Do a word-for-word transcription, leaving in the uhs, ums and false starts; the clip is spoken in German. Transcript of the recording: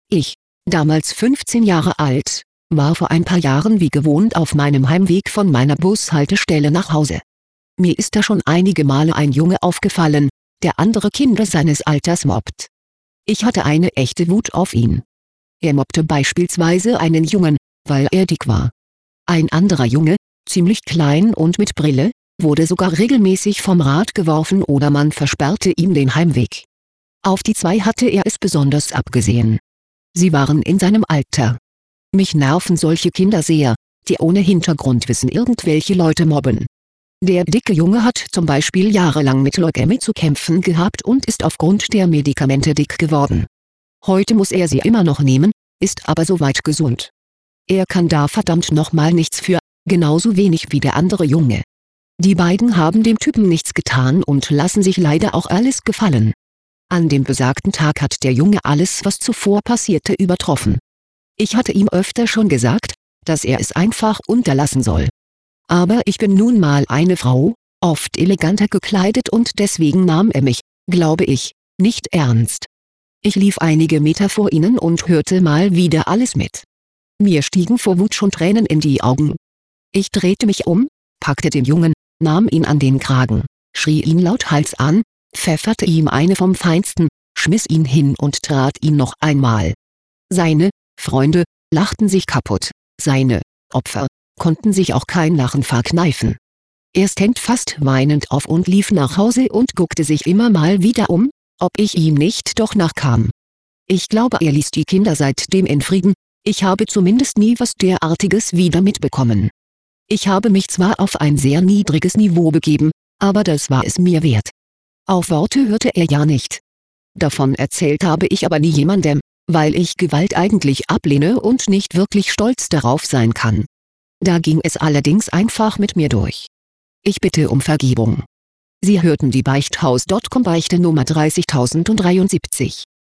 Ich, damals fünfzehn Jahre alt, war vor ein paar Jahren wie gewohnt auf meinem Heimweg von meiner Bushaltestelle nach Hause. Mir ist da schon einige Male ein Junge aufgefallen, der andere Kinder seines Alters mobbt. Ich hatte eine echte Wut auf ihn. Er mobbte beispielsweise einen Jungen, weil er dick war. Ein anderer Junge, ziemlich klein und mit Brille, wurde sogar regelmäßig vom Rad geworfen oder man versperrte ihm den Heimweg. Auf die zwei hatte er es besonders abgesehen. Sie waren in seinem Alter. Mich nerven solche Kinder sehr, die ohne Hintergrundwissen irgendwelche Leute mobben. Der dicke Junge hat zum Beispiel jahrelang mit Leukämie zu kämpfen gehabt und ist aufgrund der Medikamente dick geworden. Heute muss er sie immer noch nehmen, ist aber soweit gesund. Er kann da verdammt nochmal nichts für, genauso wenig wie der andere Junge. Die beiden haben dem Typen nichts getan und lassen sich leider auch alles gefallen. An dem besagten Tag hat der Junge alles, was zuvor passierte, übertroffen. Ich hatte ihm öfter schon gesagt, dass er es einfach unterlassen soll. Aber ich bin nun mal eine Frau, oft eleganter gekleidet und deswegen nahm er mich, glaube ich, nicht ernst. Ich lief einige Meter vor ihnen und hörte mal wieder alles mit. Mir stiegen vor Wut schon Tränen in die Augen. Ich drehte mich um, packte den Jungen, nahm ihn an den Kragen, schrie ihn lauthals an, pfefferte ihm eine vom Feinsten, schmiss ihn hin und trat ihn noch einmal. Seine Freunde lachten sich kaputt, seine Opfer konnten sich auch kein Lachen verkneifen. Er stand fast weinend auf und lief nach Hause und guckte sich immer mal wieder um, ob ich ihm nicht doch nachkam. Ich glaube, er ließ die Kinder seitdem in Frieden, ich habe zumindest nie was derartiges wieder mitbekommen. Ich habe mich zwar auf ein sehr niedriges Niveau begeben, aber das war es mir wert. Auf Worte hörte er ja nicht. Davon erzählt habe ich aber nie jemandem, weil ich Gewalt eigentlich ablehne und nicht wirklich stolz darauf sein kann. Da ging es allerdings einfach mit mir durch. Ich bitte um Vergebung. Sie hörten die Beichthaus Punkt com Beichte Nummer dreißigtausenddreiundsiebzig.